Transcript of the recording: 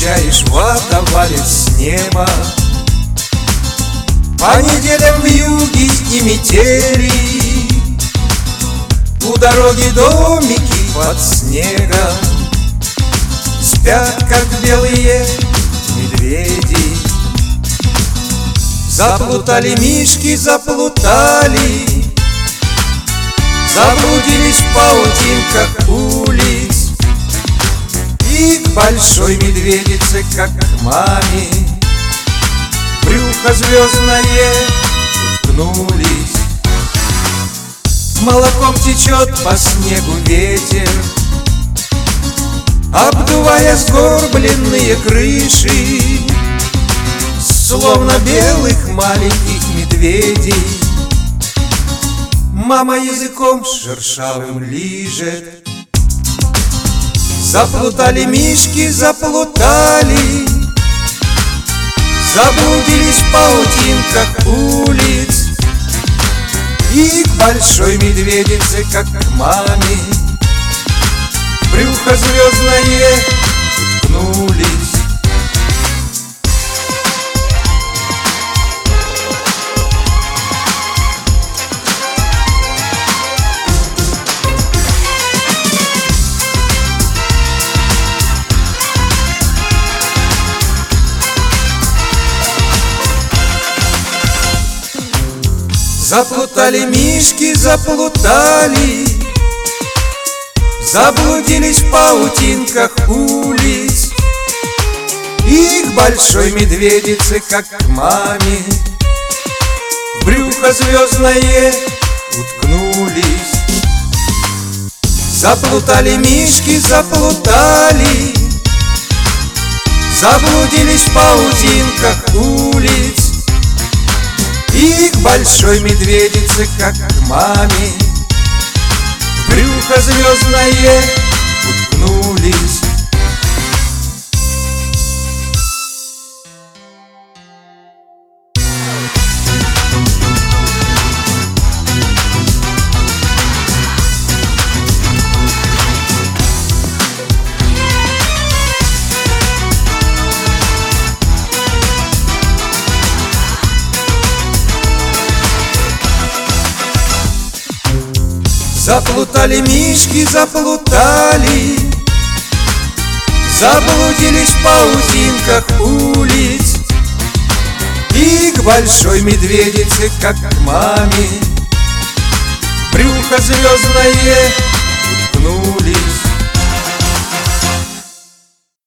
встречаешь водовалец с неба. По неделям вьюги и метели, у дороги домики под снегом, спят, как белые медведи. Заплутали мишки, заплутали, заблудились в паутинках улиц, и к большой медведице, как к маме, брюхо звездное уткнулись. Молоком течет по снегу ветер, обдувая сгорбленные крыши, словно белых маленьких медведей. Мама языком шершавым лижет. Заплутали мишки, заплутали, заблудились в паутинках улиц, и к большой медведице, как к маме, брюхо звездное уткнулись. Заплутали мишки, заплутали, заблудились в паутинках улиц, и к большой медведице, как к маме, в брюхо звездное уткнулись. Заплутали мишки, заплутали, заблудились в паутинках улиц, и к большой медведице, как к маме, в брюхо звездное уткнулись. Заплутали мишки, заплутали, заблудились в паутинках улиц, и к большой медведице, как к маме, брюхо звездное